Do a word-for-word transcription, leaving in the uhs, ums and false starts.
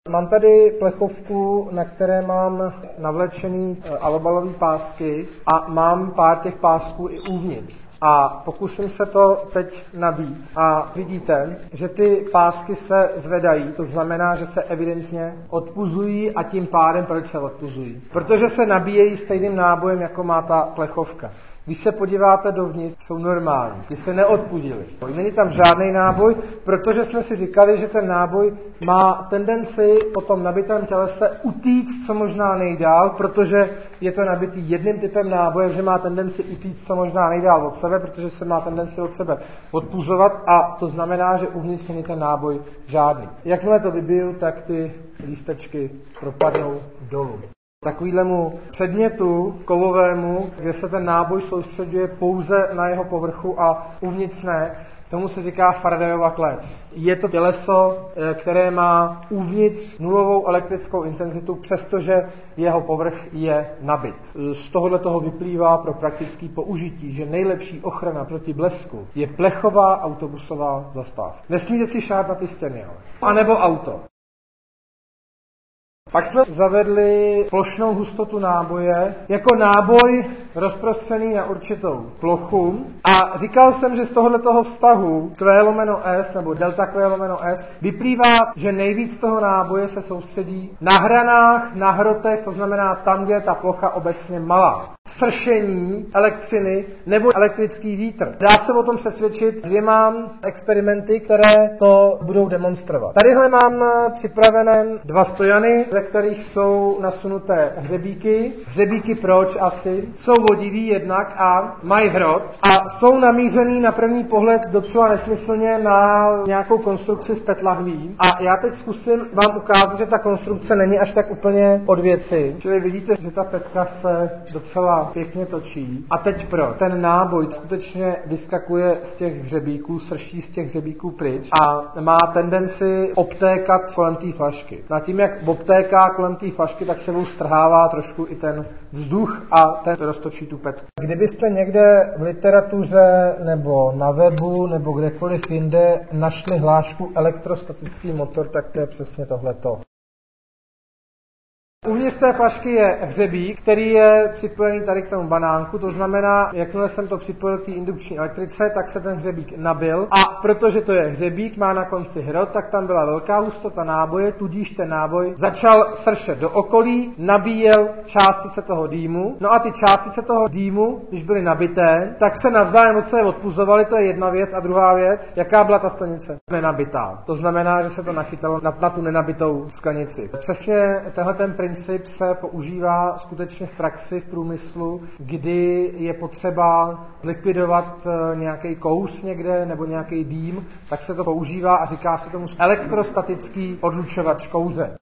Mám tady plechovku, na které mám navlečený alobalový pásky a mám pár těch pásků i uvnitř. A pokusím se to teď nabít a vidíte, že ty pásky se zvedají, to znamená, že se evidentně odpuzují a tím pádem proč se odpuzují? Protože se nabíjejí stejným nábojem, jako má ta plechovka. Když se podíváte dovnitř, jsou normální, ty se neodpudili. Není tam žádný náboj, protože jsme si říkali, že ten náboj má tendenci po tom nabitém tělese utíct co možná nejdál, protože je to nabitý jedním typem náboje, že má tendenci utíct co možná nejdál od sebe, protože se má tendenci od sebe odpuzovat a to znamená, že uvnitř není ten náboj žádný. Jakmile to vybiju, tak ty lístečky propadnou dolů. Takovýhlemu předmětu kovovému, kde se ten náboj soustředuje pouze na jeho povrchu a uvnitř ne, tomu se říká Faradayova klec. Je to těleso, které má uvnitř nulovou elektrickou intenzitu, přestože jeho povrch je nabit. Z tohohle toho vyplývá pro praktické použití, že nejlepší ochrana proti blesku je plechová autobusová zastávka. Nesmíte si šát na ty stěny, ale. A nebo auto. Pak jsme zavedli plošnou hustotu náboje jako náboj rozprostřený na určitou plochu a říkal jsem, že z tohoto vztahu Q lomeno S nebo delta Q lomeno S vyplývá, že nejvíc toho náboje se soustředí na hranách, na hrotech, to znamená tam, kde je ta plocha obecně malá. Sršení elektřiny nebo elektrický vítr. Dá se o tom přesvědčit, že mám experimenty, které to budou demonstrovat. Tadyhle mám připravené dva stojany, ve kterých jsou nasunuté hřebíky. Hřebíky proč asi? Jsou vodivý jednak a mají hrot a jsou namířený na první pohled docela nesmyslně na nějakou konstrukci z PET lahví. A já teď zkusím vám ukázat, že ta konstrukce není až tak úplně od věci. Čili vidíte, že ta petka se docela pěkně točí. A teď pro ten náboj skutečně vyskakuje z těch hřebíků, srší z těch hřebíků pryč a má tendenci obtékat kolem té flašky. Na tím, jak obtéká kolem té flašky, tak sebou strhává trošku i ten vzduch a ten roztočí tu petku. Kdybyste někde v literatuře nebo na webu nebo kdekoliv jinde našli hlášku elektrostatický motor, tak to je přesně tohleto. Uvnitř té flašky je hřebík, který je připojený tady k tomu banánku, to znamená, jakmile jsem to připojil k té indukční elektrice, tak se ten hřebík nabil a protože to je hřebík, má na konci hrot, tak tam byla velká hustota náboje, tudíž ten náboj začal sršet do okolí, nabíjel částice toho dýmu, no a ty částice toho dýmu, když byly nabité, tak se navzájem od sebe odpuzovaly, to je jedna věc a druhá věc, jaká byla ta stanice? Nenabitá. To znamená, že se to nachytalo na, na tu nenabitou sklenici. Přesně tenhle ten princip se používá skutečně v praxi, v průmyslu, kdy je potřeba zlikvidovat nějaký kous někde nebo nějaký dým, tak se to používá a říká se tomu elektrostatický odlučovač kouře.